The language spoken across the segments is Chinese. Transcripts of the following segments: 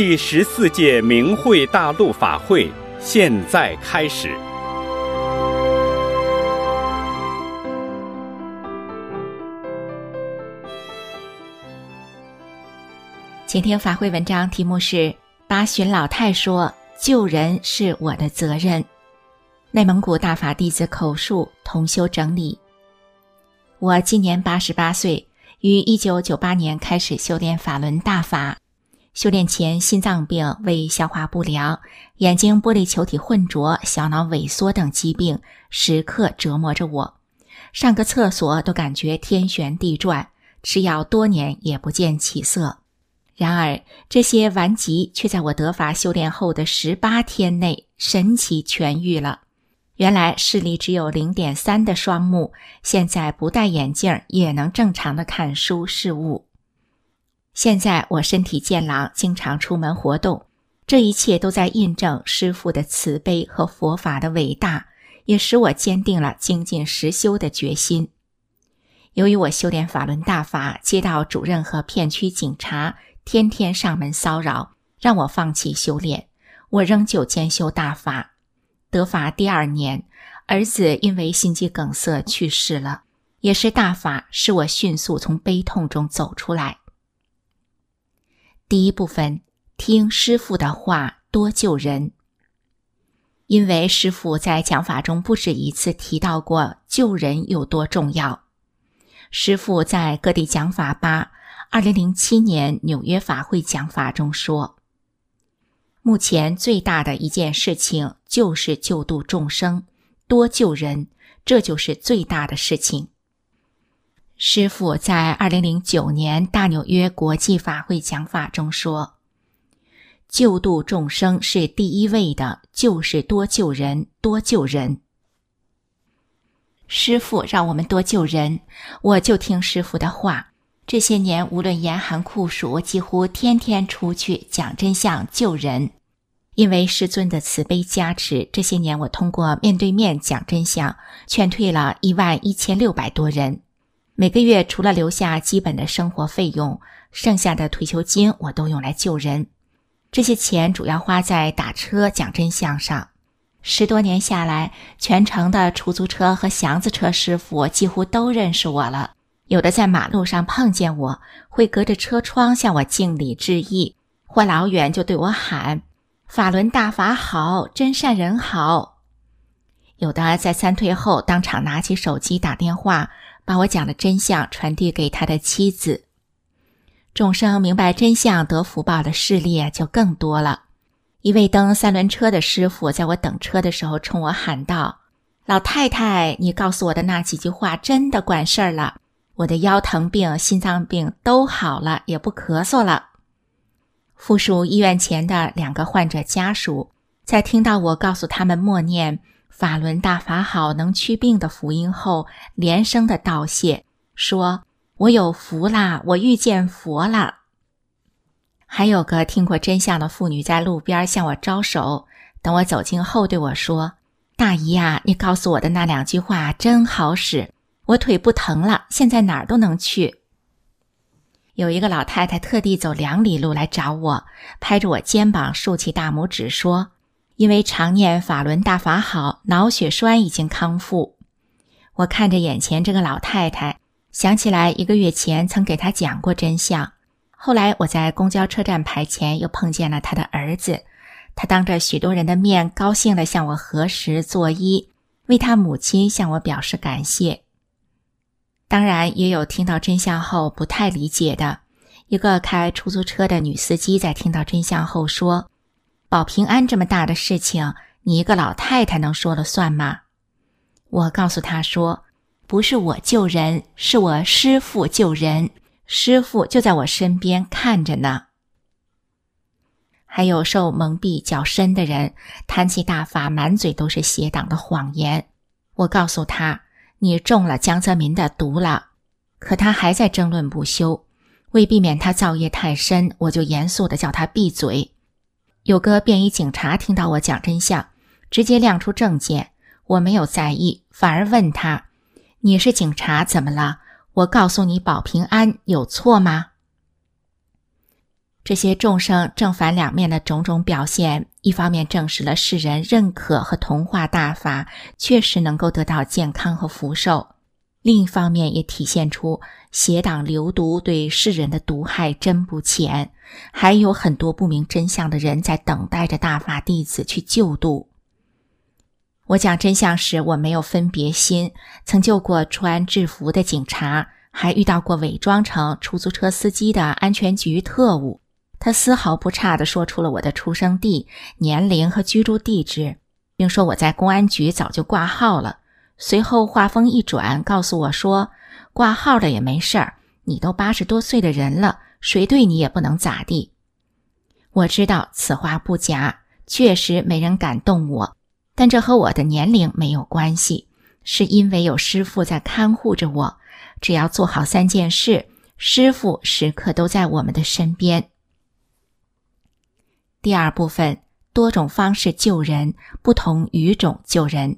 第14届明慧大陆法会现在开始。 请听法会文章，题目是巴旬老太说救人是我的责任。内蒙古大法弟子口述，同修整理。我今年88岁，于1998年开始修炼法轮大法。修炼前心脏病、胃消化不良、眼睛玻璃球体混浊、小脑萎缩等疾病时刻折磨着我，上个厕所都感觉天旋地转，吃药多年也不见起色。然而这些顽疾却在我得法修炼后的18天内神奇痊愈了。原来视力只有 0.3 的双目，现在不戴眼镜也能正常的看书视物。现在我身体健朗，经常出门活动，这一切都在印证师父的慈悲和佛法的伟大，也使我坚定了精进实修的决心。由于我修炼法轮大法，接到主任和片区警察天天上门骚扰，让我放弃修炼，我仍旧兼修大法。得法第2年，儿子因为心肌梗塞去世了，也是大法使我迅速从悲痛中走出来。第一部分，听师父的话，多救人。因为师父在讲法中不止一次提到过救人有多重要。师父在各地讲法吧2007年纽约法会讲法中说，目前最大的一件事情就是救度众生，多救人，这就是最大的事情。师父在2009年大纽约国际法会讲法中说，救度众生是第一位的，就是多救人，多救人。师父让我们多救人，我就听师父的话。这些年无论严寒酷暑，几乎天天出去讲真相救人。因为师尊的慈悲加持，这些年我通过面对面讲真相，劝退了11600多人。每个月除了留下基本的生活费用，剩下的退休金我都用来救人。这些钱主要花在打车讲真相上。10多年下来，全城的出租车和祥子车师傅几乎都认识我了。有的在马路上碰见我，会隔着车窗向我敬礼致意，或老远就对我喊，法轮大法好，真善人好。有的在参退后当场拿起手机打电话，把我讲的真相传递给他的妻子。众生明白真相得福报的事例就更多了。一位蹬3轮车的师傅在我等车的时候冲我喊道，老太太，你告诉我的那几句话真的管事儿了，我的腰疼病、心脏病都好了，也不咳嗽了。附属医院前的2个患者家属在听到我告诉他们默念法轮大法好能祛病的福音后，连声的道谢，说我有福啦，我遇见佛了。还有个听过真相的妇女在路边向我招手，等我走近后对我说，大姨啊，你告诉我的那2句话真好使，我腿不疼了，现在哪儿都能去。有一个老太太特地走2里路来找我，拍着我肩膀竖起大拇指说，因为常念法轮大法好，脑血栓已经康复。我看着眼前这个老太太，想起来1个月前曾给她讲过真相。后来我在公交车站牌前又碰见了她的儿子，他当着许多人的面高兴地向我合十作揖，为他母亲向我表示感谢。当然也有听到真相后不太理解的，一个开出租车的女司机在听到真相后说，保平安这么大的事情，你一个老太太能说了算吗？我告诉她说，不是我救人，是我师父救人，师父就在我身边看着呢。还有受蒙蔽较深的人，谈起大法满嘴都是邪党的谎言。我告诉他，你中了江泽民的毒了。可他还在争论不休，为避免他造业太深，我就严肃地叫他闭嘴。有个便衣警察听到我讲真相，直接亮出证件，我没有在意，反而问他，你是警察怎么了？我告诉你保平安有错吗？ 这些众生正反两面的种种表现，一方面证实了世人认可和同化大法确实能够得到健康和福寿，另一方面也体现出邪党流毒对世人的毒害真不浅，还有很多不明真相的人在等待着大法弟子去救度。我讲真相时，我没有分别心，曾救过穿制服的警察，还遇到过伪装成出租车司机的安全局特务，他丝毫不差地说出了我的出生地、年龄和居住地址，并说我在公安局早就挂号了。随后话锋一转，告诉我说，挂号了也没事儿，你都80多岁的人了，谁对你也不能咋地。我知道此话不假，确实没人敢动我，但这和我的年龄没有关系，是因为有师父在看护着我，只要做好3件事，师父时刻都在我们的身边。第二部分，多种方式救人，不同语种救人。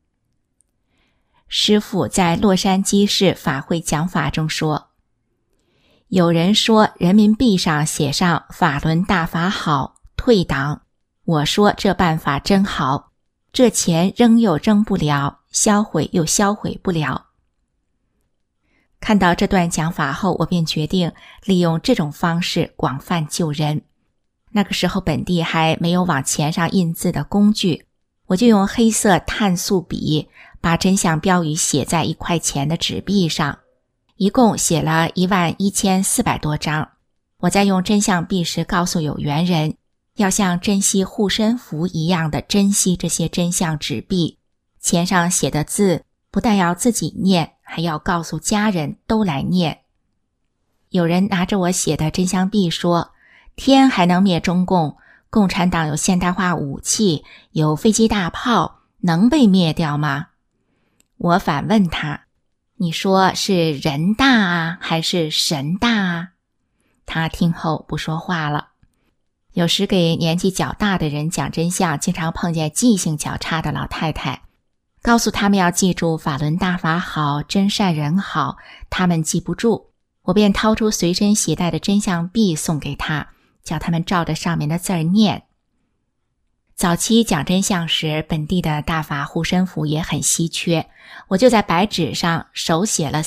师父在洛杉矶市法会讲法中说，有人说人民币上写上法轮大法好，退党，我说这办法真好，这钱扔又扔不了，销毁又销毁不了。看到这段讲法后，我便决定利用这种方式广泛救人。那个时候本地还没有往钱上印字的工具，我就用黑色碳素笔把真相标语写在1块钱的纸币上，一共写了11400多张。我在用真相币时告诉有缘人，要像珍惜护身符一样的珍惜这些真相纸币，钱上写的字不但要自己念，还要告诉家人都来念。有人拿着我写的真相币说，天还能灭中共，共产党有现代化武器，有飞机大炮，能被灭掉吗？我反问他，你说是人大啊，还是神大啊？他听后不说话了。有时给年纪较大的人讲真相，经常碰见记性较差的老太太，告诉他们要记住法轮大法好，真善人好，他们记不住，我便掏出随身携带的真相币送给他，叫他们照着上面的字儿念。早期讲真相时，本地的大法护身符也很稀缺，我就在白纸上手写了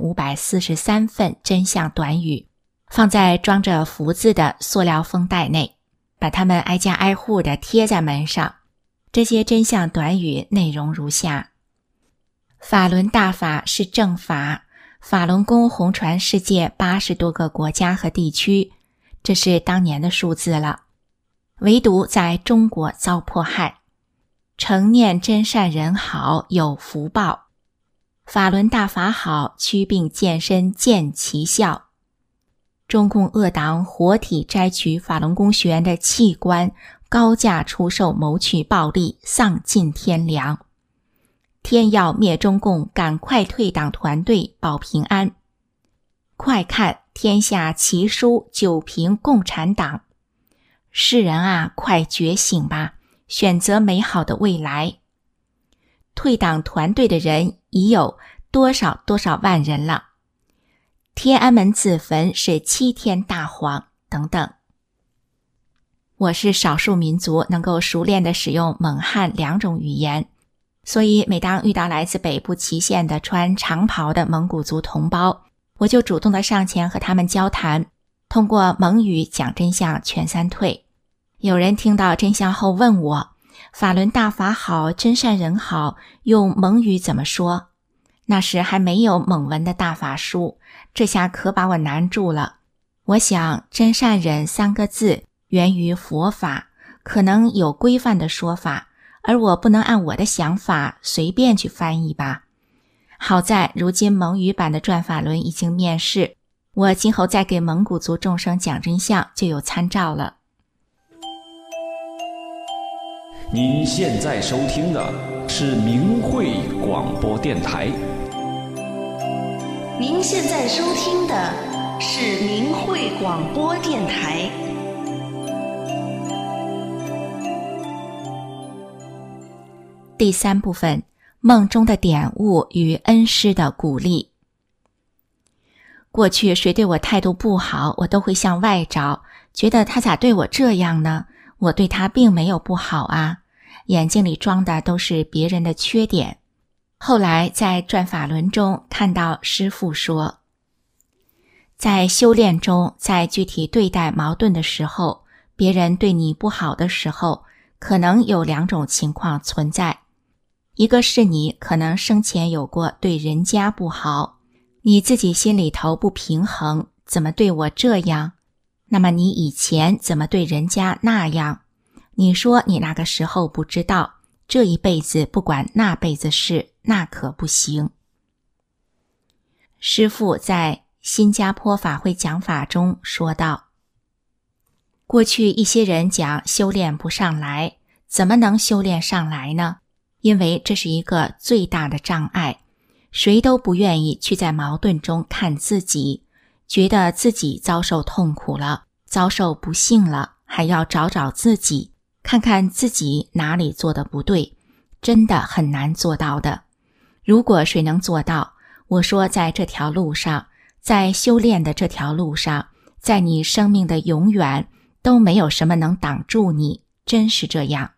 3543份真相短语，放在装着符字的塑料封袋内，把它们挨家挨户地贴在门上。这些真相短语内容如下：法轮大法是正法，法轮功红传世界80多个国家和地区，这是当年的数字了，唯独在中国遭迫害。诚念真善人好，有福报。法轮大法好，祛病健身见奇效。中共恶党活体摘取法轮功学员的器官，高价出售谋取暴利，丧尽天良。天要灭中共，赶快退党团队保平安。快看天下奇书，九平共产党。世人啊，快觉醒吧，选择美好的未来。退党团队的人已有多少万人了。天安门自焚是7天大谎等等。我是少数民族能够熟练地使用蒙汉2种语言，所以每当遇到来自北部祁县的穿长袍的蒙古族同胞，我就主动地上前和他们交谈，通过蒙语讲真相劝三退。有人听到真相后问我，法轮大法好，真善人好，用蒙语怎么说？那时还没有蒙文的大法书，这下可把我难住了。我想真善忍3个字源于佛法，可能有规范的说法，而我不能按我的想法随便去翻译吧。好在如今蒙语版的转法轮已经面世，我今后再给蒙古族众生讲真相就有参照了。 您现在收听的是明慧广播电台。 您现在收听的是明慧广播电台。 第3部分，梦中的点悟与恩师的鼓励。过去谁对我态度不好，我都会向外找， 觉得他咋对我这样呢？我对他并没有不好啊，眼睛里装的都是别人的缺点。后来在转法轮中看到师父说，在修炼中，在具体对待矛盾的时候，别人对你不好的时候，可能有2种情况存在。一个是你可能生前有过对人家不好，你自己心里头不平衡，怎么对我这样？那么你以前怎么对人家那样？你说你那个时候不知道，这一辈子不管那辈子事，那可不行。师父在新加坡法会讲法中说道，过去一些人讲修炼不上来，怎么能修炼上来呢？因为这是一个最大的障碍，谁都不愿意去在矛盾中看自己，觉得自己遭受痛苦了，遭受不幸了，还要找找自己，看看自己哪里做的不对，真的很难做到的。如果谁能做到，我说在这条路上，在修炼的这条路上，在你生命的永远，都没有什么能挡住你，真是这样。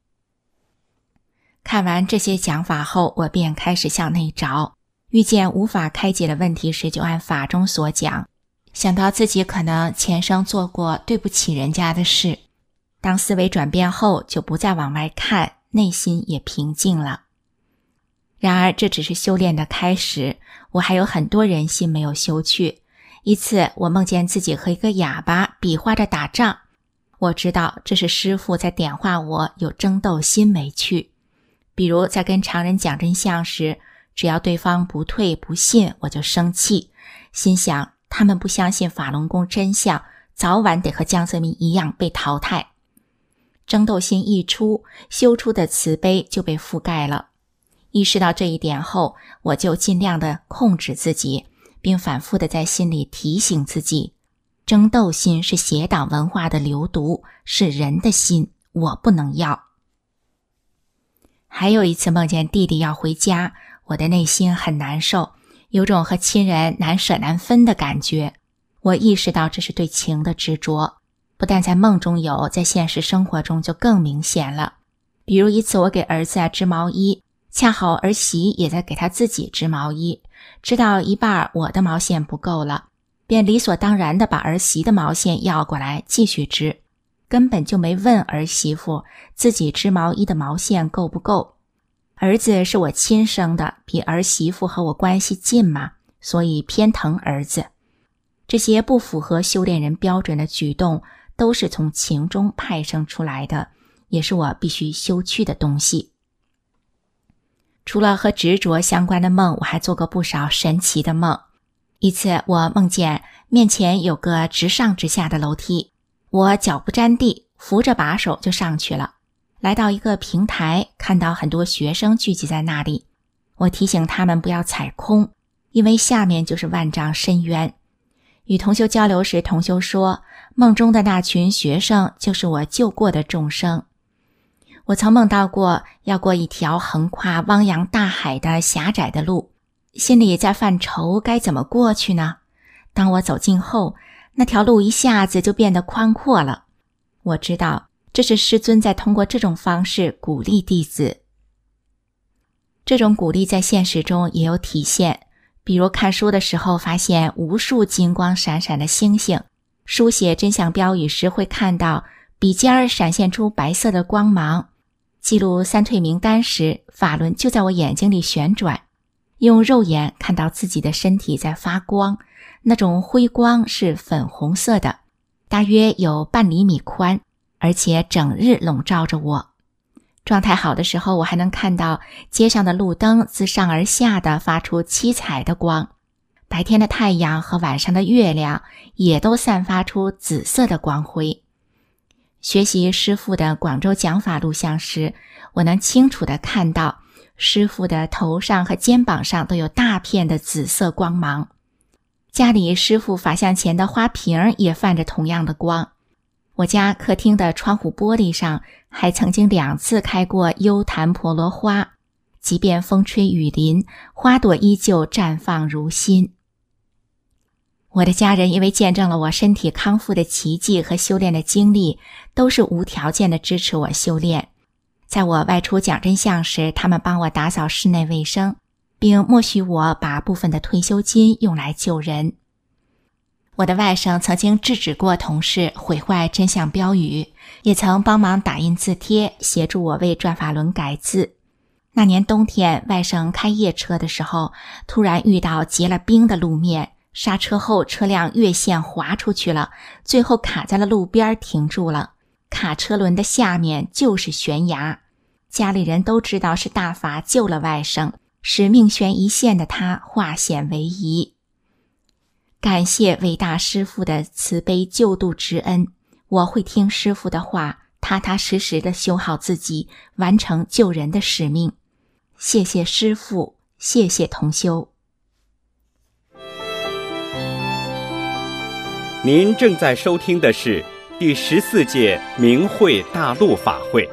看完这些讲法后，我便开始向内找，遇见无法开解的问题时，就按法中所讲，想到自己可能前生做过对不起人家的事，当思维转变后，就不再往外看，内心也平静了。然而这只是修炼的开始，我还有很多人心没有修去。一次我梦见自己和一个哑巴比划着打仗，我知道这是师父在点化我有争斗心没去。比如在跟常人讲真相时，只要对方不退不信，我就生气，心想他们不相信法轮功真相，早晚得和江泽民一样被淘汰。争斗心一出，修出的慈悲就被覆盖了。意识到这一点后，我就尽量的控制自己，并反复的在心里提醒自己，争斗心是邪党文化的流毒，是人的心，我不能要。还有一次梦见弟弟要回家，我的内心很难受，有种和亲人难舍难分的感觉。我意识到这是对情的执着，不但在梦中有，在现实生活中就更明显了。比如一次我给儿子织毛衣，恰好儿媳也在给他自己织毛衣，织到一半我的毛线不够了，便理所当然地把儿媳的毛线要过来继续织，根本就没问儿媳妇自己织毛衣的毛线够不够。儿子是我亲生的，比儿媳妇和我关系近嘛，所以偏疼儿子。这些不符合修炼人标准的举动，都是从情中派生出来的，也是我必须修去的东西。除了和执着相关的梦，我还做过不少神奇的梦。一次我梦见面前有个直上直下的楼梯，我脚不沾地，扶着把手就上去了。来到一个平台，看到很多学生聚集在那里，我提醒他们不要踩空，因为下面就是万丈深渊。与同修交流时，同修说，梦中的那群学生就是我救过的众生。我曾梦到过要过一条横跨汪洋大海的狭窄的路，心里在犯愁该怎么过去呢？当我走近后，那条路一下子就变得宽阔了。我知道这是师尊在通过这种方式鼓励弟子。这种鼓励在现实中也有体现，比如看书的时候发现无数金光闪闪的星星，书写真相标语时会看到笔尖闪现出白色的光芒，记录三退名单时，法轮就在我眼睛里旋转，用肉眼看到自己的身体在发光，那种辉光是粉红色的，大约有半厘米宽，而且整日笼罩着我。状态好的时候，我还能看到街上的路灯自上而下的发出七彩的光，白天的太阳和晚上的月亮也都散发出紫色的光辉。学习师父的广州讲法录像时，我能清楚地看到师父的头上和肩膀上都有大片的紫色光芒。家里师父法像前的花瓶也泛着同样的光。我家客厅的窗户玻璃上还曾经2次开过幽檀婆罗花，即便风吹雨淋，花朵依旧绽放如新。 我的家人因为见证了我身体康复的奇迹和修炼的经历，都是无条件的支持我修炼。在我外出讲真相时，他们帮我打扫室内卫生，并默许我把部分的退休金用来救人。我的外甥曾经制止过同事毁坏真相标语，也曾帮忙打印字贴，协助我为转法轮改字。那年冬天，外甥开夜车的时候，突然遇到结了冰的路面，刹车后车辆越线滑出去了，最后卡在了路边停住了。卡车轮的下面就是悬崖。家里人都知道是大法救了外甥，使命悬一线的他化险为夷。感谢伟大师父的慈悲救度之恩，我会听师父的话，踏踏实实地修好自己，完成救人的使命。谢谢师父，谢谢同修。 您正在收听的是第14届明慧大陆法会。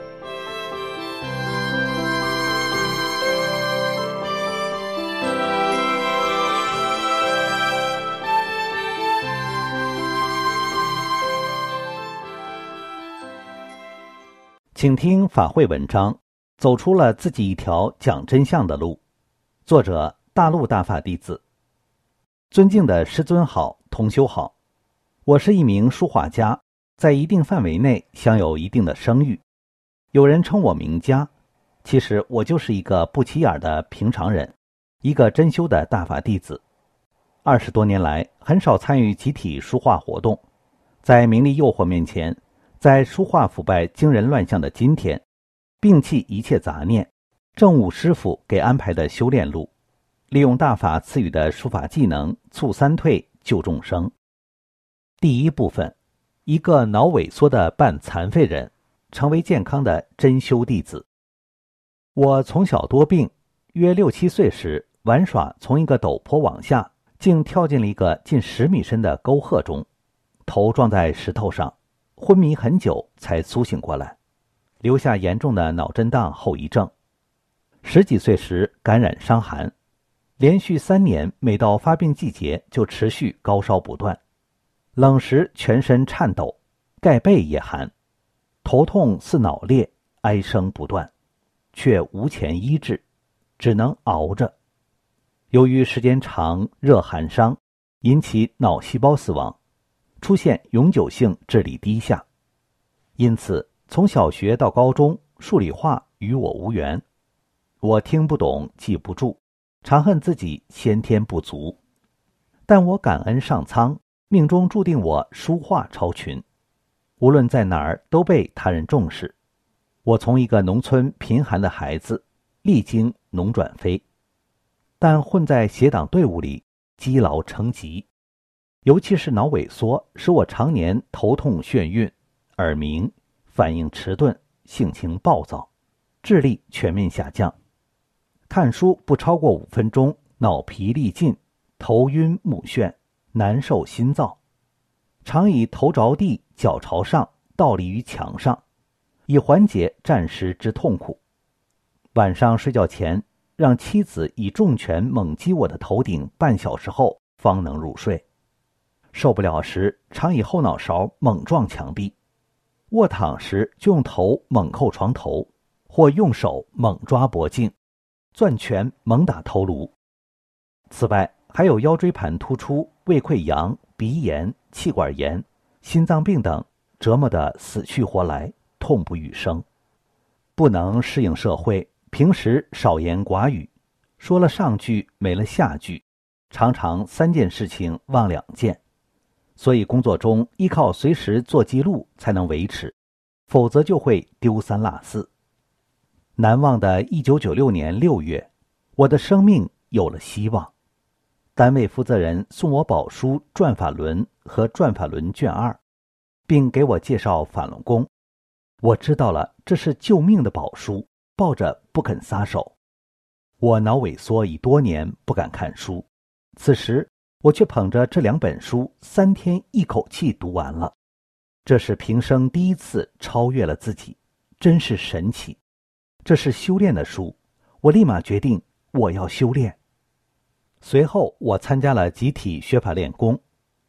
请听法会文章，走出了自己一条讲真相的路。作者：大陆大法弟子。尊敬的师尊好，同修好。我是一名书画家，在一定范围内享有一定的声誉。有人称我名家，其实我就是一个不起眼的平常人，一个真修的大法弟子。20多年来，很少参与集体书画活动。在名利诱惑面前，在书画腐败惊人乱象的今天，摒弃一切杂念，正悟师父给安排的修炼路，利用大法赐予的书法技能，促三退，救众生。第一部分，一个脑萎缩的半残废人成为健康的真修弟子。我从小多病，约6、7岁时玩耍，从一个陡坡往下，竟跳进了一个近10米深的沟壑中，头撞在石头上，昏迷很久才苏醒过来，留下严重的脑震荡后遗症。10几岁时感染伤寒，连续3年每到发病季节就持续高烧不断，冷时全身颤抖，盖被也寒，头痛似脑裂，哀声不断，却无钱医治，只能熬着。由于时间长，热寒伤引起脑细胞死亡，出现永久性智力低下。因此从小学到高中，数理化与我无缘，我听不懂记不住，常恨自己先天不足。但我感恩上苍，命中注定我书画超群，无论在哪儿都被他人重视。我从一个农村贫寒的孩子，历经农转非，但混在邪党队伍里，积劳成疾。尤其是脑萎缩，使我常年头痛眩晕、耳鸣、反应迟钝、性情暴躁，智力全面下降。看书不超过5分钟，脑疲力尽，头晕目眩，难受心燥，常以头着地脚朝上倒立于墙上，以缓解暂时之痛苦。晚上睡觉前，让妻子以重拳猛击我的头顶半小时后方能入睡。受不了时，常以后脑勺猛撞墙壁，卧躺时就用头猛扣床头，或用手猛抓脖颈，攥拳猛打头颅。此外，还有腰椎盘突出、胃溃疡、鼻炎、气管炎、心脏病等，折磨得死去活来，痛不欲生。不能适应社会，平时少言寡语，说了上句没了下句，常常3件事情忘2件。所以工作中依靠随时做记录才能维持，否则就会丢3落4。难忘的1996年6月，我的生命有了希望。单位负责人送我宝书《转法轮》和《转法轮卷2》，并给我介绍法轮功。我知道了这是救命的宝书，抱着不肯撒手。我脑萎缩已多年，不敢看书，此时我却捧着这2本书3天一口气读完了。这是平生第一次超越了自己，真是神奇。这是修炼的书，我立马决定我要修炼。随后我参加了集体学法练功，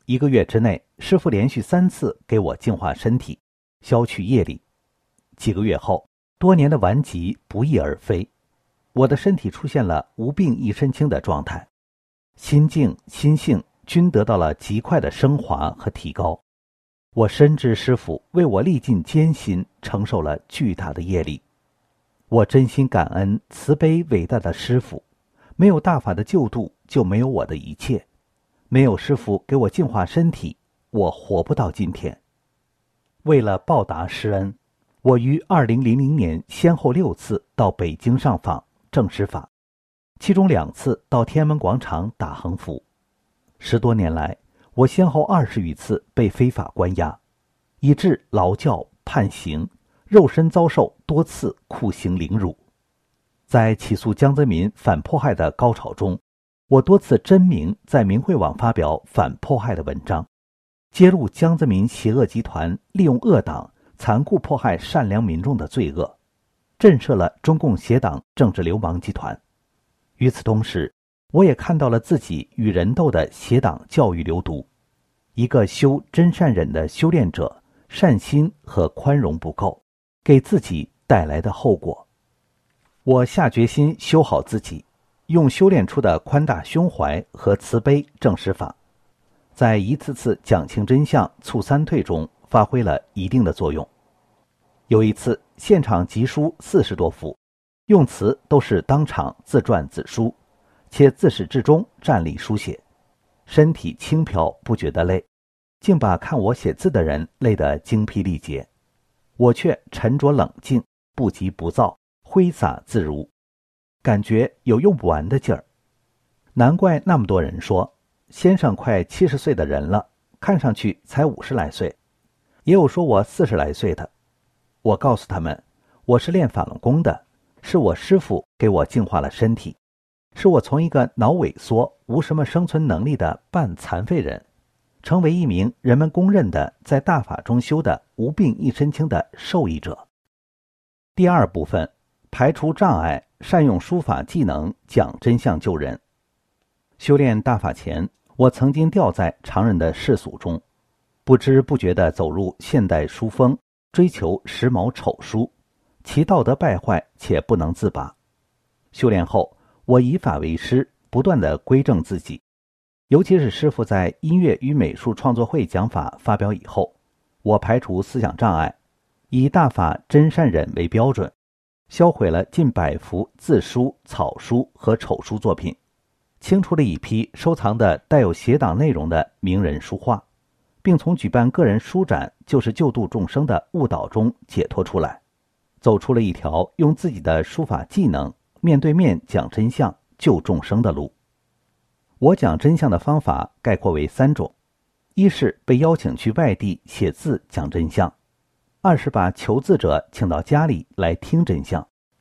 1个月之内，师父连续3次给我净化身体，消去业力。几个月后，多年的顽疾不翼而飞，我的身体出现了无病一身轻的状态，心境、心性均得到了极快的升华和提高。我深知师父为我历尽艰辛，承受了巨大的业力。我真心感恩慈悲伟大的师父，没有大法的救度，就没有我的一切。没有师父给我净化身体，我活不到今天。为了报答师恩，我于2000年先后6次到北京上访证实法，其中2次到天安门广场打横幅。10多年来，我先后20余次被非法关押，以致劳教、判刑，肉身遭受多次酷刑凌辱。在起诉江泽民反迫害的高潮中，我多次真名在明慧网发表反迫害的文章，揭露江泽民邪恶集团利用恶党残酷迫害善良民众的罪恶，震慑了中共邪党政治流氓集团。与此同时，我也看到了自己与人斗的邪党教育流毒。一个修真善忍的修炼者，善心和宽容不够，给自己带来的后果。我下决心修好自己，用修炼出的宽大胸怀和慈悲证实法，在一次次讲清真相促三退中发挥了一定的作用。有一次现场集书40多幅，用词都是当场自传自书，且自始至终站立书写，身体轻飘不觉得累，竟把看我写字的人累得精疲力竭。我却沉着冷静，不急不躁，挥洒自如，感觉有用不完的劲儿。难怪那么多人说，先生快70岁的人了，看上去才50来岁。也有说我40来岁的。我告诉他们，我是练法轮功的，是我师父给我净化了身体，是我从一个脑萎缩、无什么生存能力的半残废人，成为一名人们公认的在大法中修的无病一身轻的受益者。第2部分，排除障碍，善用书法技能，讲真相救人。修炼大法前，我曾经掉在常人的世俗中，不知不觉地走入现代书风，追求时髦丑书，其道德败坏且不能自拔。修炼后，我以法为师，不断地规正自己。尤其是师父在音乐与美术创作会讲法发表以后，我排除思想障碍，以大法真善忍为标准，销毁了近100幅字书、草书和丑书作品，清除了一批收藏的带有邪党内容的名人书画，并从举办个人书展就是救度众生的误导中解脱出来，走出了一条用自己的书法技能面对面讲真相、救众生的路。我讲真相的方法概括为3种：一是被邀请去外地写字讲真相；2是把求字者请到家里来听真相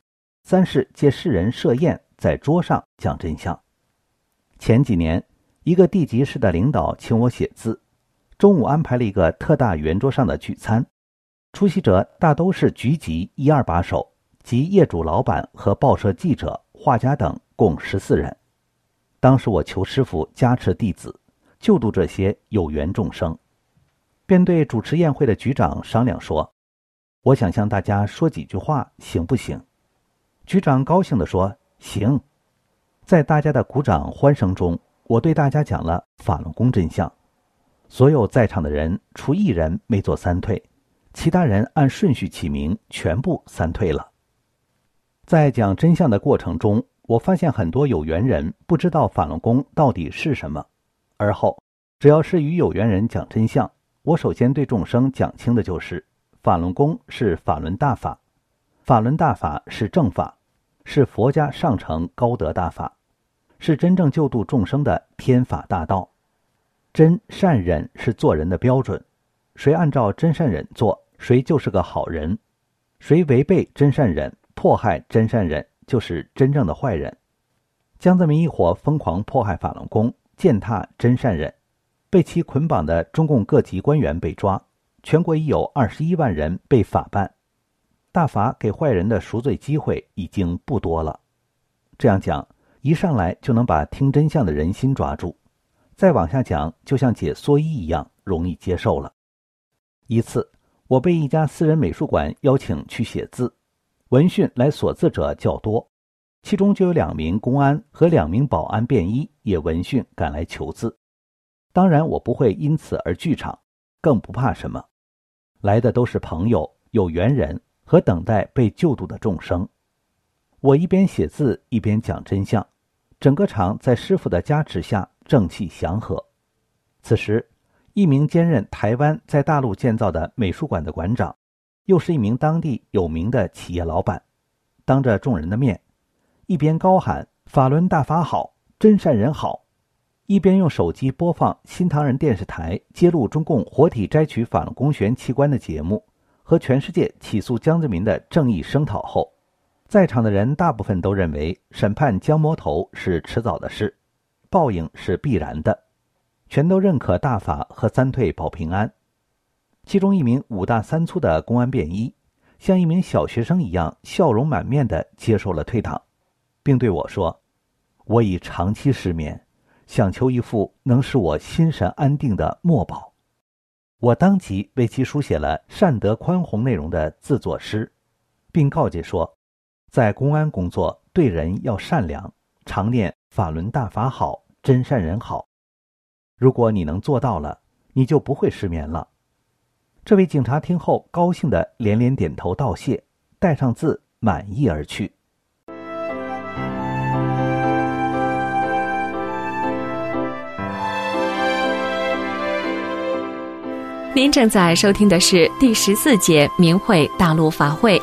；3是借世人设宴在桌上讲真相。前几年，一个地级市的领导请我写字，中午安排了一个特大圆桌上的聚餐，出席者大都是局级1、2把手及业主老板和报社记者、画家等，共14人。当时我求师父加持弟子，救度这些有缘众生，便对主持宴会的局长商量说，我想向大家说几句话，行不行？局长高兴地说，行。在大家的鼓掌欢声中，我对大家讲了法轮功真相。所有在场的人除1人没做三退，其他人按顺序起名，全部三退了。在讲真相的过程中，我发现很多有缘人不知道法轮功到底是什么，而后只要是与有缘人讲真相，我首先对众生讲清的就是法轮功是法轮大法，法轮大法是正法，是佛家上乘高德大法，是真正救度众生的天法大道。真善忍是做人的标准，谁按照真善忍做，谁就是个好人；谁违背真善忍，迫害真善忍，就是真正的坏人。江泽民一伙疯狂迫害法轮功，践踏真善忍，被其捆绑的中共各级官员被抓，全国已有21万人被法办。大法给坏人的赎罪机会已经不多了。这样讲，一上来就能把听真相的人心抓住， 再往下讲，就像解蓑衣一样容易接受了。一次，我被一家私人美术馆邀请去写字，闻讯来索字者较多，其中就有2名公安和2名保安便衣也闻讯赶来求字。当然我不会因此而拒场，更不怕什么。来的都是朋友、有缘人和等待被救度的众生。我一边写字一边讲真相，整个场在师父的加持下正气祥和。此时，一名兼任台湾在大陆建造的美术馆的馆长，又是一名当地有名的企业老板，当着众人的面，一边高喊法轮大法好，真善人好，一边用手机播放新唐人电视台揭露中共活体摘取法轮功学员器官的节目和全世界起诉江泽民的正义声讨后，在场的人大部分都认为审判江魔头是迟早的事，报应是必然的，全都认可大法和三退保平安。其中一名5大3粗的公安便衣像一名小学生一样笑容满面地接受了退党，并对我说，我已长期失眠，想求一副能使我心神安定的墨宝。我当即为其书写了善德宽宏内容的自作诗，并告诫说，在公安工作对人要善良，常念法轮大法好，真善人好。如果你能做到了，你就不会失眠了。这位警察听后高兴地连连点头道谢，带上字满意而去。 您正在收听的是第14届明慧大陆法会。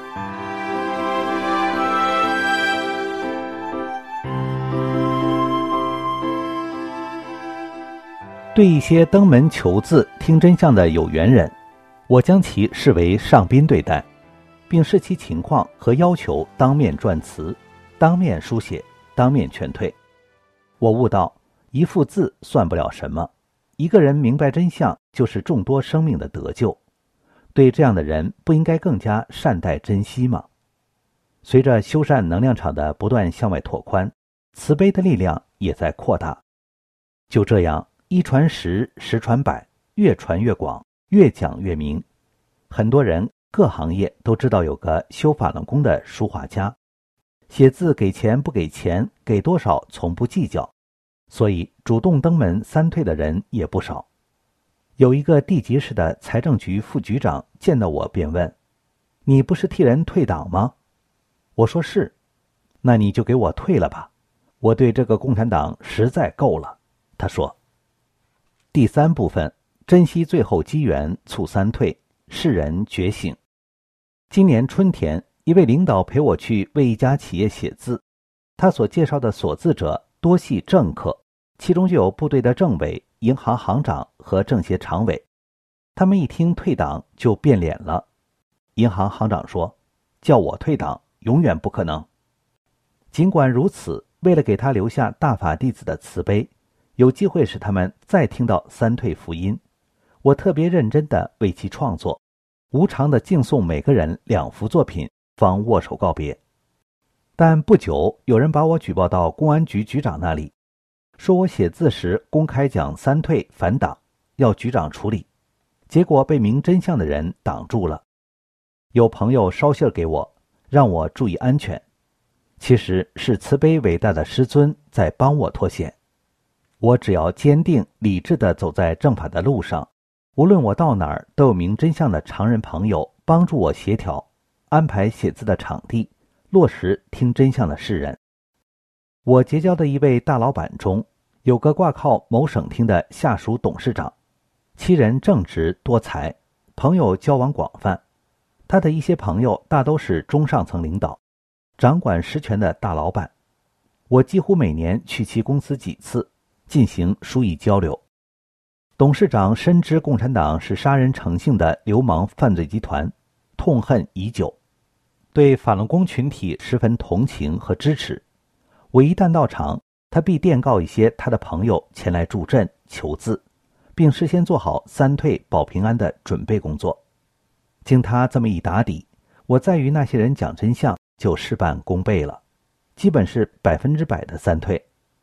对一些登门求字听真相的有缘人，我将其视为上宾对待，并视其情况和要求当面撰词，当面书写，当面劝退。我悟到，一幅字算不了什么，一个人明白真相就是众多生命的得救。对这样的人，不应该更加善待珍惜吗？随着修善能量场的不断向外拓宽，慈悲的力量也在扩大。就这样，1传10，10传100，越传越广，越讲越明。很多人各行业都知道有个修法轮功的书画家，写字给钱不给钱，给多少从不计较，所以主动登门三退的人也不少。有一个地级市的财政局副局长见到我便问，你不是替人退党吗？我说是。那你就给我退了吧，我对这个共产党实在够了。他说。第3部分，珍惜最后机缘，促三退，世人觉醒。今年春天，一位领导陪我去为一家企业写字，他所介绍的所字者多系政客，其中就有部队的政委、银行行长和政协常委。他们一听退党就变脸了。银行行长说，叫我退党永远不可能。尽管如此，为了给他留下大法弟子的慈悲，有机会使他们再听到三退福音，我特别认真地为其创作，无偿地敬送每个人2幅作品，方握手告别。但不久，有人把我举报到公安局局长那里，说我写字时公开讲三退反党，要局长处理，结果被明真相的人挡住了。有朋友捎信给我，让我注意安全，其实是慈悲伟大的师尊在帮我脱险。我只要坚定理智地走在正法的路上，无论我到哪儿，都有明真相的常人朋友帮助我协调，安排写字的场地，落实听真相的世人。我结交的一位大老板中，有个挂靠某省厅的下属董事长，其人正直多才，朋友交往广泛。他的一些朋友大都是中上层领导，掌管实权的大老板。我几乎每年去其公司几次，进行书艺交流。董事长深知共产党是杀人成性的流氓犯罪集团，痛恨已久，对法轮功群体十分同情和支持。我一旦到场，他必电告一些他的朋友前来助阵求字，并事先做好三退保平安的准备工作。经他这么一打底，我再与那些人讲真相就事半功倍了，基本是100%的三退。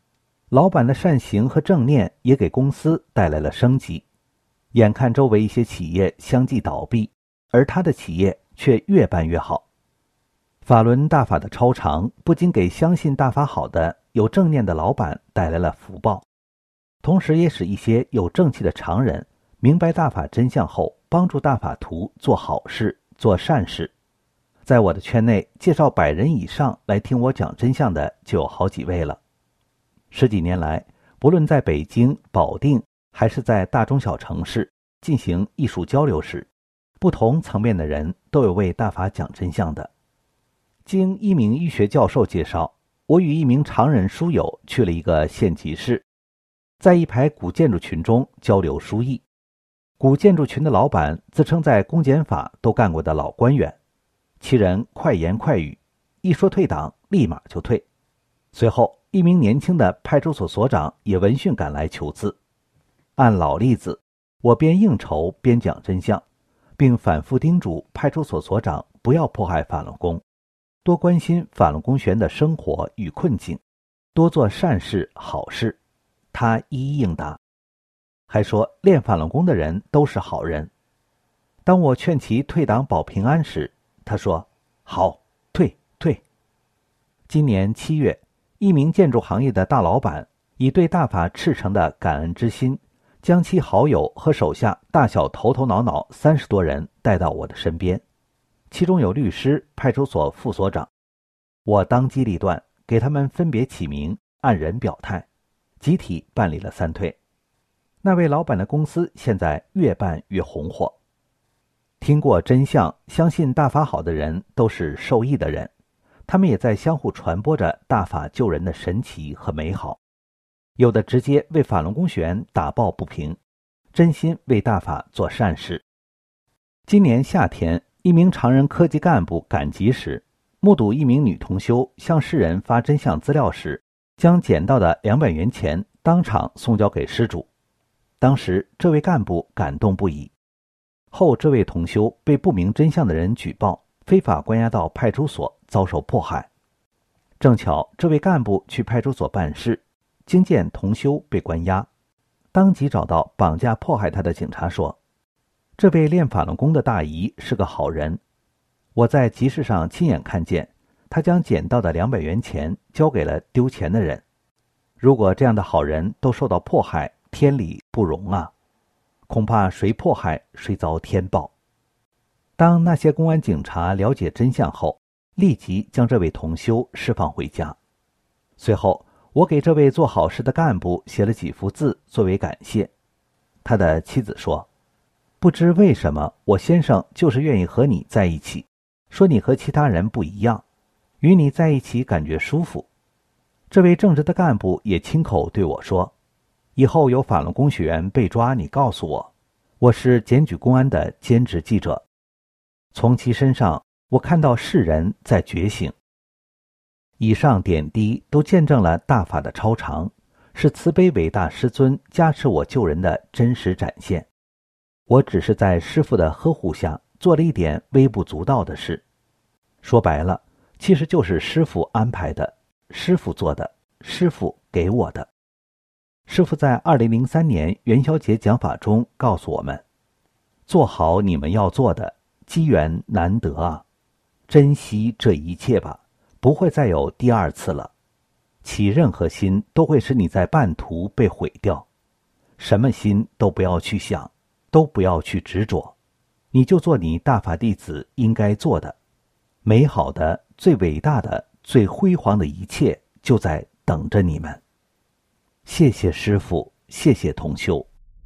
老板的善行和正念也给公司带来了升级。眼看周围一些企业相继倒闭，而他的企业却越办越好。法轮大法的超常不仅给相信大法好的有正念的老板带来了福报，同时也使一些有正气的常人明白大法真相后，帮助大法徒做好事做善事。在我的圈内介绍100人以上来听我讲真相的就有好几位了。10几年来，不论在北京、保定还是在大中小城市进行艺术交流时，不同层面的人都有为大法讲真相的。经一名医学教授介绍，我与一名常人书友去了一个县级市，在一排古建筑群中交流书艺。古建筑群的老板自称在公检法都干过的老官员，其人快言快语，一说退党立马就退。随后一名年轻的派出所所长也闻讯赶来求字。按老例子，我边应酬边讲真相，并反复叮嘱派出所所长不要迫害法轮功，多关心法轮功学员的生活与困境，多做善事好事。他一一应答，还说练法轮功的人都是好人。当我劝其退党保平安时，他说好，退。今年7月，一名建筑行业的大老板以对大法赤诚的感恩之心，将其好友和手下大小头脑30多人带到我的身边，其中有律师、派出所副所长。我当机立断，给他们分别起名，按人表态，集体办理了3退。那位老板的公司现在越办越红火。听过真相，相信大法好的人都是受益的人，他们也在相互传播着大法救人的神奇和美好。有的直接为法轮功学员打抱不平，真心为大法做善事。今年夏天，一名常人科级干部赶集时，目睹一名女同修向世人发真相资料时，将捡到的200元钱当场送交给施主。当时这位干部感动不已。后这位同修被不明真相的人举报，非法关押到派出所，遭受迫害。正巧这位干部去派出所办事，经见同修被关押，当即找到绑架迫害他的警察说，这位练法轮功的大姨是个好人，我在集市上亲眼看见他将捡到的200元钱交给了丢钱的人。如果这样的好人都受到迫害，天理不容啊，恐怕谁迫害谁遭天报。当那些公安警察了解真相后，立即将这位同修释放回家。随后我给这位做好事的干部写了几幅字作为感谢。他的妻子说，不知为什么我先生就是愿意和你在一起，说你和其他人不一样，与你在一起感觉舒服。这位正直的干部也亲口对我说，以后有法轮功学员被抓，你告诉我，我是检举公安的兼职记者。从其身上我看到世人在觉醒。以上点滴都见证了大法的超常，是慈悲伟大师尊加持我救人的真实展现。我只是在师父的呵护下做了一点微不足道的事，说白了，其实就是师父安排的，师父做的，师父给我的。师父在2003年元宵节讲法中告诉我们，做好你们要做的，机缘难得啊，珍惜这一切吧，不会再有第二次了。起任何心都会使你在半途被毁掉，什么心都不要去想，都不要去执着，你就做你大法弟子应该做的，美好的、最伟大的、最辉煌的一切就在等着你们。谢谢师父，谢谢同修。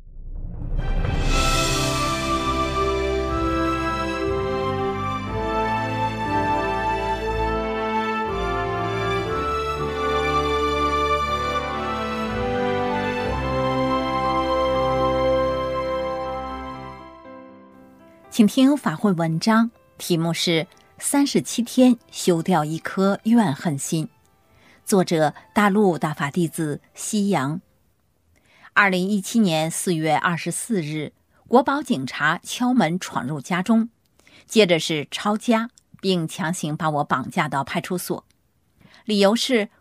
请听法会文章，题目是37天修掉一颗怨恨心，作者大陆大法弟子西洋。2017年4月24日，国保警察敲门闯入家中，接着是抄家，并强行把我绑架到派出所，理由是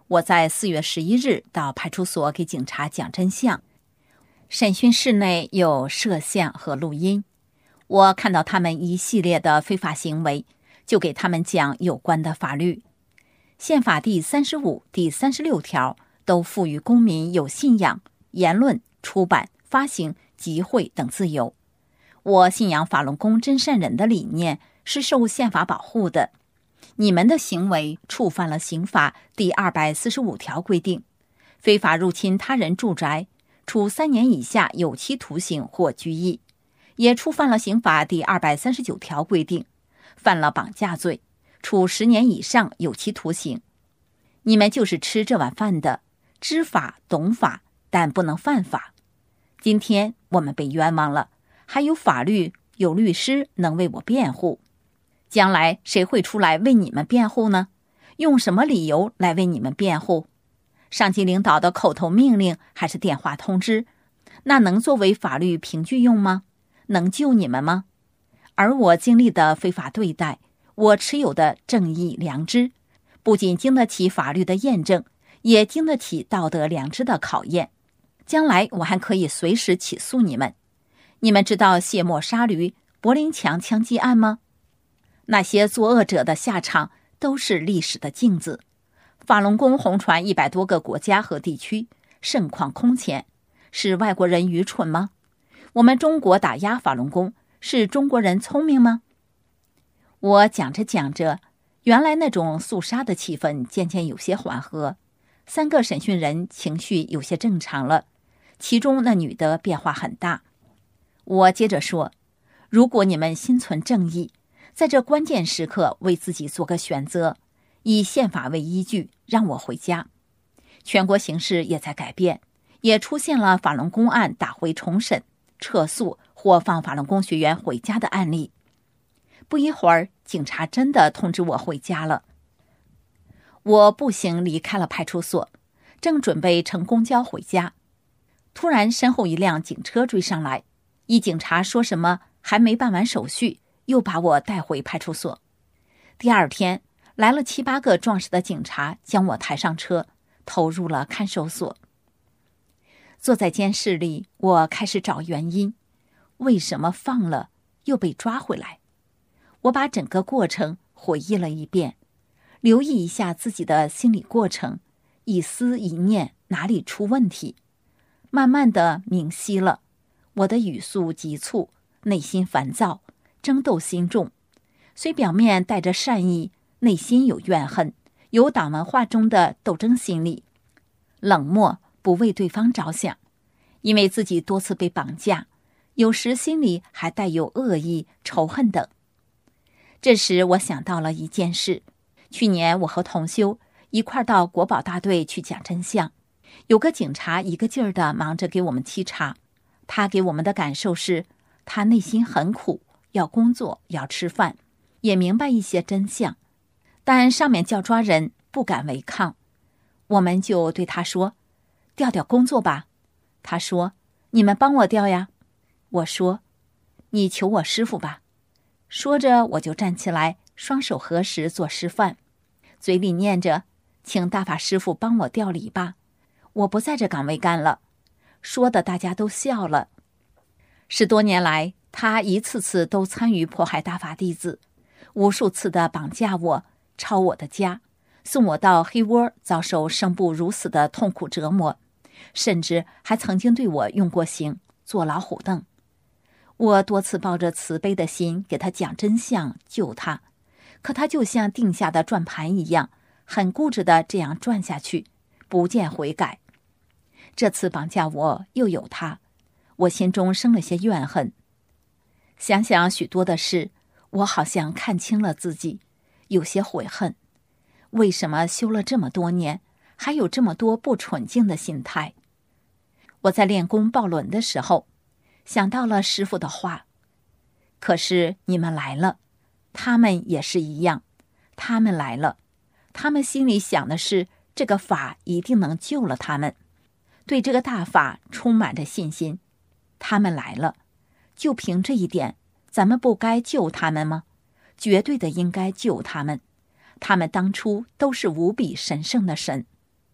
我在4月11日到派出所给警察讲真相。审讯室内有摄像和录音，我看到他们一系列的非法行为，就给他们讲有关的法律。宪法第35、第36条都赋予公民有信仰、言论、出版、发行、集会等自由。我信仰法轮功真善忍的理念是受宪法保护的。你们的行为触犯了刑法第245条规定，非法入侵他人住宅，处3年以下有期徒刑或拘役，也触犯了刑法第239条规定，犯了绑架罪，处10年以上有期徒刑。你们就是吃这碗饭的，知法懂法，但不能犯法。今天我们被冤枉了，还有法律，有律师能为我辩护。将来谁会出来为你们辩护呢？用什么理由来为你们辩护？上级领导的口头命令还是电话通知，那能作为法律凭据用吗？能救你们吗？而我经历的非法对待，我持有的正义良知，不仅经得起法律的验证，也经得起道德良知的考验。将来我还可以随时起诉你们。你们知道卸磨杀驴、柏林墙枪击案吗？那些作恶者的下场都是历史的镜子。法轮功红传100多个国家和地区，盛况空前，是外国人愚蠢吗？我们中国打压法轮功，是中国人聪明吗？我讲着讲着，原来那种肃杀的气氛渐渐有些缓和，3个审讯人情绪有些正常了，其中那女的变化很大。我接着说，如果你们心存正义，在这关键时刻为自己做个选择，以宪法为依据，让我回家。全国形势也在改变，也出现了法轮功案打回重审、撤诉或放法轮功学员回家的案例。不一会儿，警察真的通知我回家了。我步行离开了派出所，正准备乘公交回家，突然身后一辆警车追上来，一警察说什么还没办完手续，又把我带回派出所。第2天来了7、8个壮实的警察，将我抬上车，投入了看守所。坐在监室里，我开始找原因，为什么放了又被抓回来？我把整个过程回忆了一遍，留意一下自己的心理过程，一思一念哪里出问题。慢慢的明晰了，我的语速急促，内心烦躁，争斗心重，虽表面带着善意，内心有怨恨，有党文化中的斗争心理，冷漠，不为对方着想。因为自己多次被绑架，有时心里还带有恶意、仇恨等。这时我想到了一件事，去年我和同修一块到国保大队去讲真相，有个警察一个劲儿的忙着给我们沏茶，他给我们的感受是，他内心很苦，要工作，要吃饭，也明白一些真相，但上面叫抓人，不敢违抗。我们就对他说，调调工作吧。他说，你们帮我调呀。我说，你求我师父吧。说着我就站起来，双手合十做示范，嘴里念着，请大法师父帮我调理吧，我不在这岗位干了。说的大家都笑了。10多年来，他一次次都参与迫害大法弟子，无数次的绑架我，抄我的家，送我到黑窝，遭受生不如死的痛苦折磨，甚至还曾经对我用过刑，坐老虎凳。我多次抱着慈悲的心给他讲真相，救他，可他就像定下的转盘一样，很固执的这样转下去，不见悔改。这次绑架我又有他，我心中生了些怨恨。想想许多的事，我好像看清了自己，有些悔恨。为什么修了这么多年，还有这么多不纯净的心态？我在练功抱轮的时候，想到了师父的话，可是你们来了，他们也是一样，他们来了，他们心里想的是这个法一定能救了他们，对这个大法充满着信心。他们来了，就凭这一点，咱们不该救他们吗？绝对的应该救他们。他们当初都是无比神圣的神，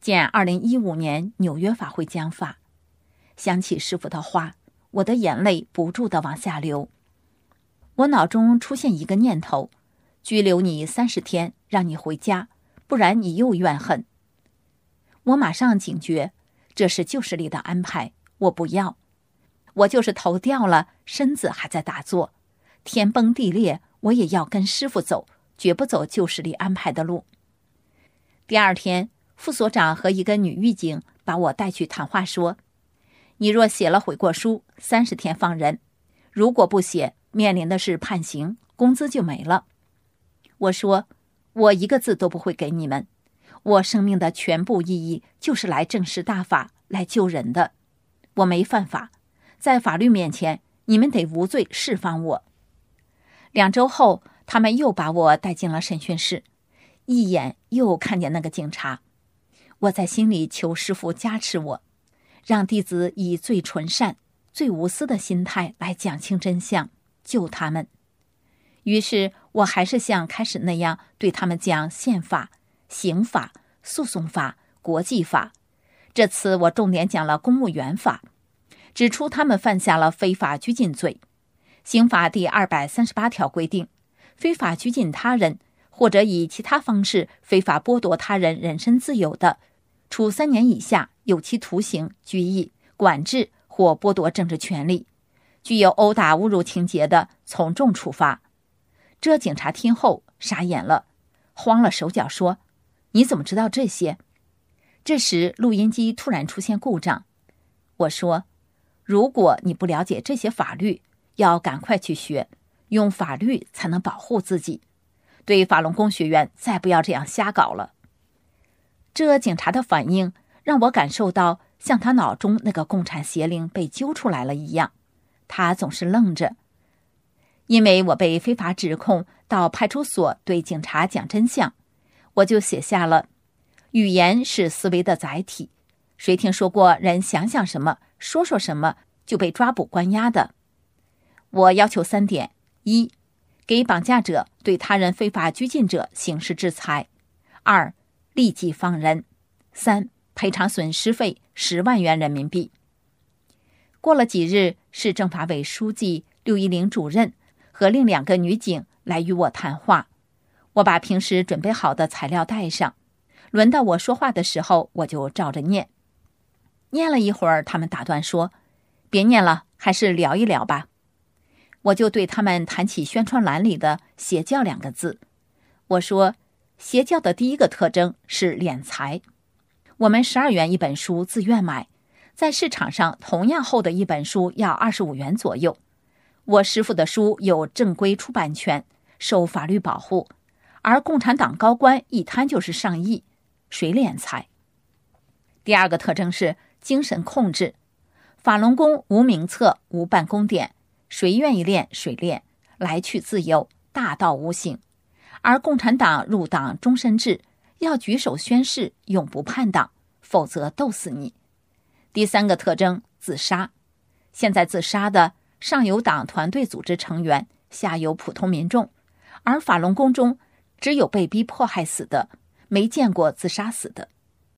见2015年纽约法会讲法，想起师父的话，我的眼泪不住地往下流。我脑中出现一个念头，拘留你30天，让你回家，不然你又怨恨。我马上警觉，这是旧势力的安排，我不要。我就是头掉了，身子还在打坐，天崩地裂，我也要跟师父走，绝不走旧势力安排的路。第二天，副所长和一个女狱警把我带去谈话，说，你若写了悔过书，30天放人，如果不写，面临的是判刑，工资就没了。我说，我一个字都不会给你们，我生命的全部意义就是来正视大法，来救人的。我没犯法，在法律面前，你们得无罪释放我。2周后，他们又把我带进了审讯室，一眼又看见那个警察。我在心里求师父加持我，让弟子以最纯善、最无私的心态来讲清真相，救他们。于是我还是像开始那样对他们讲宪法、刑法、诉讼法、国际法。这次我重点讲了公务员法，指出他们犯下了非法拘禁罪。刑法第238条规定，非法拘禁他人或者以其他方式非法剥夺他人人身自由的，处3年以下有期徒刑、拘役、管制或剥夺政治权利；具有殴打、侮辱情节的，从重处罚。这警察听后傻眼了，慌了手脚，说，你怎么知道这些？这时录音机突然出现故障。我说，如果你不了解这些法律，要赶快去学，用法律才能保护自己。对法轮功学员，再不要这样瞎搞了。这警察的反应让我感受到像他脑中那个共产邪灵被揪出来了一样，他总是愣着。因为我被非法指控到派出所对警察讲真相，我就写下了，语言是思维的载体，谁听说过人想想什么，说说什么就被抓捕关押的？我要求3点： 1. 给绑架者、对他人非法拘禁者刑事制裁； 2. 立即放人； 3. 赔偿损失费10万元人民币。过了几日，市政法委书记610主任和另2个女警来与我谈话，我把平时准备好的材料带上，轮到我说话的时候，我就照着念。念了一会儿，他们打断说，别念了，还是聊一聊吧。我就对他们谈起宣传栏里的邪教2个字。我说，邪教的第一个特征是敛财。我们12元一本书自愿买，在市场上同样厚的一本书要25元左右。我师父的书有正规出版权，受法律保护，而共产党高官一摊就是上亿，谁敛财？第2个特征是精神控制。法轮功无名册，无办公点，谁愿意练谁练，来去自由，大道无形。而共产党入党终身制，要举手宣誓，永不叛党，否则斗死你。第3个特征，自杀。现在自杀的上有党团队组织成员，下有普通民众，而法轮功中只有被逼迫害死的，没见过自杀死的。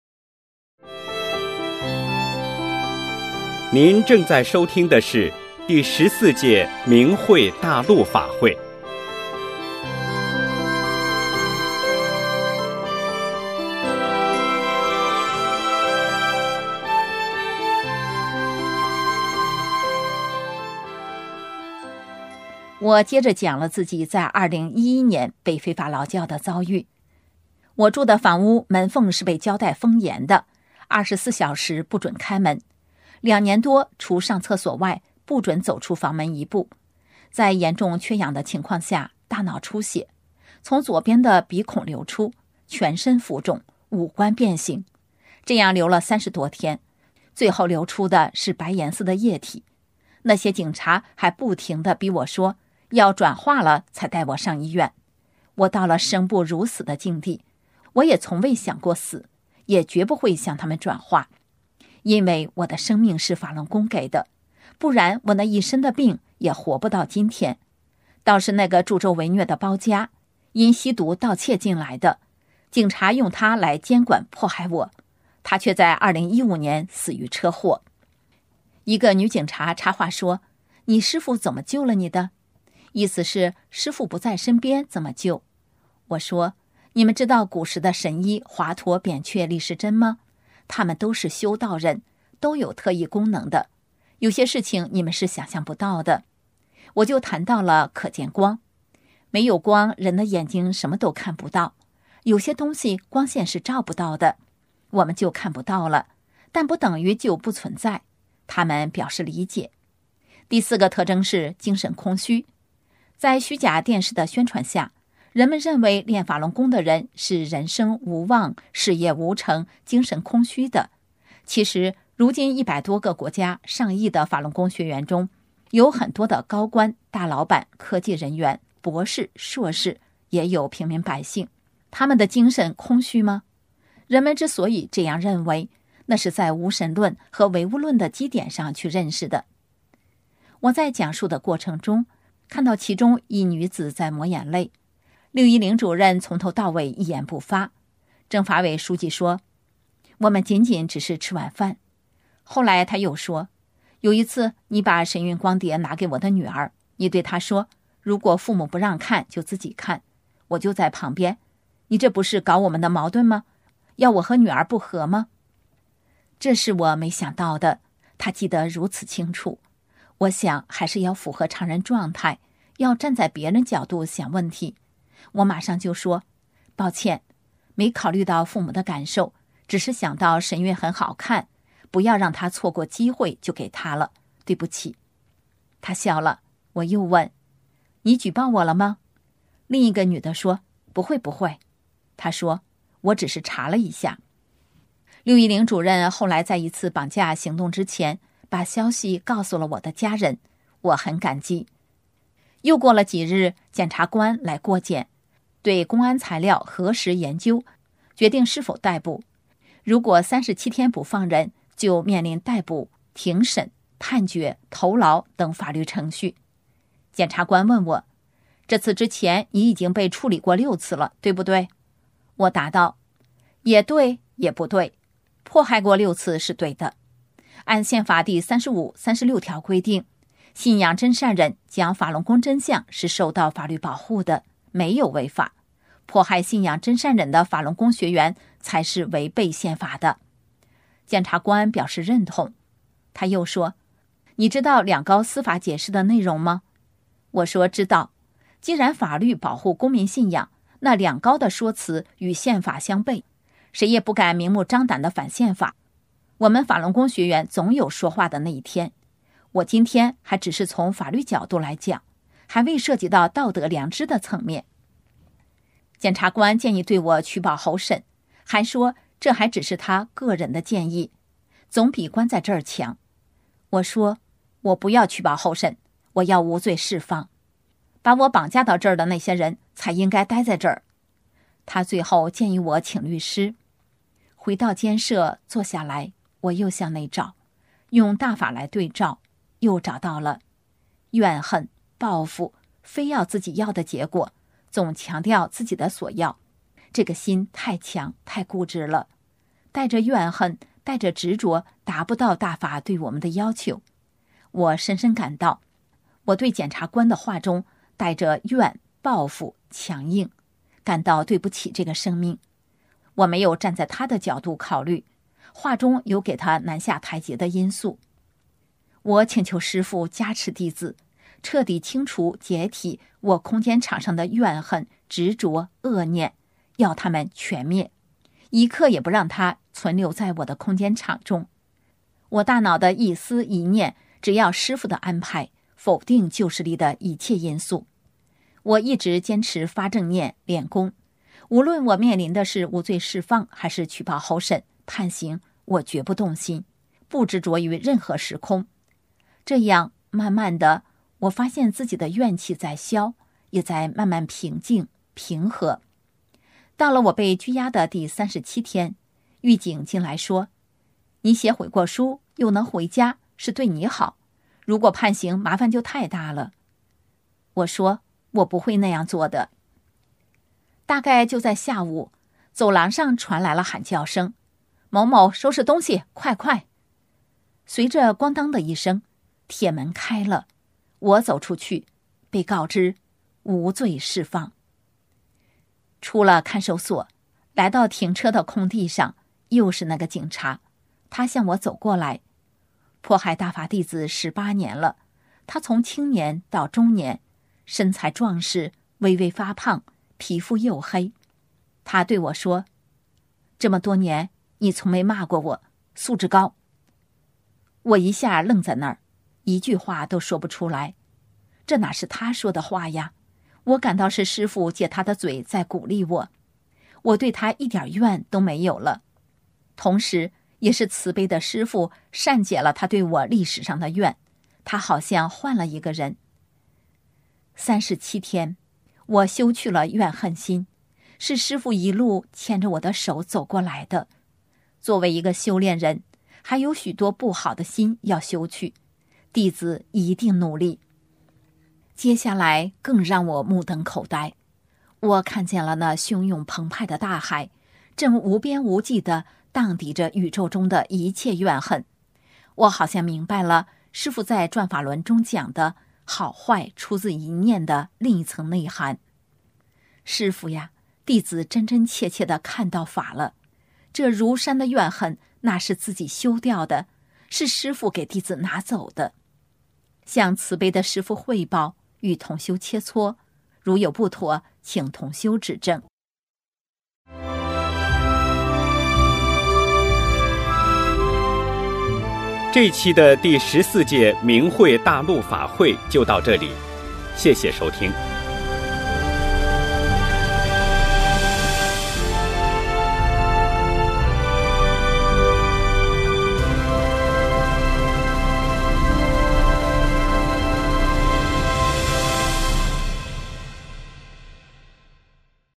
您正在收听的是第14届明慧大陆法会。 我接着讲了自己在2011年被非法劳教的遭遇。我住的房屋门缝是被胶带封严的，24小时不准开门，2年多除上厕所外不准走出房门1步。在严重缺氧的情况下，大脑出血，从左边的鼻孔流出，全身浮肿，五官变形，这样流了30多天，最后流出的是白颜色的液体。那些警察还不停地逼我说要转化了才带我上医院。我到了生不如死的境地，我也从未想过死，也绝不会向他们转化，因为我的生命是法轮功给的，不然我那一身的病也活不到今天。倒是那个助纣为虐的包家，因吸毒盗窃进来的，警察用他来监管迫害我， 他却在2015年死于车祸。一个女警察插话说：“你师父怎么救了你的？”意思是师父不在身边怎么救？我说：“你们知道古时的神医华佗、扁鹊、李时珍吗？他们都是修道人，都有特异功能的。有些事情你们是想象不到的。”我就谈到了可见光。没有光，人的眼睛什么都看不到。有些东西光线是照不到的，我们就看不到了，但不等于就不存在。他们表示理解。第4个特征是精神空虚。在虚假电视的宣传下，人们认为练法轮功的人是人生无望、事业无成、精神空虚的。其实，如今100多个国家、上亿的法轮功学员中，有很多的高官、大老板、科技人员、博士、硕士，也有平民百姓。他们的精神空虚吗？人们之所以这样认为，那是在无神论和唯物论的基点上去认识的。我在讲述的过程中，看到其中一女子在抹眼泪。610主任从头到尾一言不发。政法委书记说：“我们仅仅只是吃晚饭。”后来他又说：“有一次你把神韵光碟拿给我的女儿，你对她说，如果父母不让看就自己看。我就在旁边，你这不是搞我们的矛盾吗？要我和女儿不和吗？”这是我没想到的，他记得如此清楚。我想还是要符合常人状态，要站在别人角度想问题。我马上就说：“抱歉，没考虑到父母的感受，只是想到神韵很好看，不要让他错过机会就给他了，对不起。”他笑了。我又问：“你举报我了吗？”另一个女的说：“不会不会。”他说：“我只是查了一下。”610主任后来在一次绑架行动之前，把消息告诉了我的家人，我很感激。又过了几日，检察官来过检，对公安材料核实研究，决定是否逮捕。如果37天不放人，就面临逮捕、庭审、判决、投牢等法律程序。检察官问我：“这次之前你已经被处理过6次了，对不对？”我答道：“也对，也不对。迫害过6次是对的。按宪法第35、36条规定，信仰真善人讲法轮功真相是受到法律保护的，没有违法。迫害信仰真善人的法轮功学员才是违背宪法的。”检察官表示认同。他又说：“你知道2高司法解释的内容吗？”我说：“知道。既然法律保护公民信仰，那2高的说辞与宪法相悖，谁也不敢明目张胆的反宪法。我们法轮功学员总有说话的那一天。我今天还只是从法律角度来讲，还未涉及到道德良知的层面。”检察官建议对我取保候审，还说这还只是他个人的建议，总比关在这儿强。我说：“我不要取保候审，我要无罪释放。把我绑架到这儿的那些人才应该待在这儿。”他最后建议我请律师。回到监舍坐下来，我又向内找，用大法来对照，又找到了怨恨、报复，非要自己要的结果，总强调自己的所要，这个心太强太固执了，带着怨恨，带着执着，达不到大法对我们的要求。我深深感到，我对检察官的话中带着怨、报复、强硬，感到对不起这个生命。我没有站在他的角度考虑，话中有给他难下台阶的因素。我请求师父加持弟子，彻底清除解体我空间场上的怨恨、执着、恶念，要他们全灭，一刻也不让它存留在我的空间场中。我大脑的一思一念，只要师父的安排，否定旧势力的一切因素。我一直坚持发正念练功，无论我面临的是无罪释放还是取保候审、判刑，我绝不动心，不执着于任何时空。这样慢慢的，我发现自己的怨气在消，也在慢慢平静平和。到了我被拘押的第37天，狱警进来说：“你写悔过书又能回家，是对你好，如果判刑麻烦就太大了。”我说：“我不会那样做的。”大概就在下午，走廊上传来了喊叫声， 某某收拾东西，快快！随着咣当的一声，铁门开了，我走出去，被告知无罪释放。出了看守所，来到停车的空地上，又是那个警察，他向我走过来。迫害大法弟子18年了，他从青年到中年，身材壮实，微微发胖，皮肤黝黑。他对我说：这么多年你从没骂过我，素质高。我一下愣在那儿，一句话都说不出来。这哪是他说的话呀？我感到是师父借他的嘴在鼓励我，我对他一点怨都没有了。同时也是慈悲的师父善解了他对我历史上的怨，他好像换了一个人。37天，我修去了怨恨心，是师父一路牵着我的手走过来的。作为一个修炼人，还有许多不好的心要修去，弟子一定努力。接下来更让我目瞪口呆，我看见了那汹涌澎湃的大海，正无边无际地荡涤着宇宙中的一切怨恨。我好像明白了师父在转法轮中讲的好坏出自一念的另一层内涵。师父呀，弟子真真切切地看到法了，这如山的怨恨那是自己修掉的，是师父给弟子拿走的。向慈悲的师父汇报，与同修切磋，如有不妥，请同修指正。 这期的第14届明慧大陆法会就到这里，谢谢收听。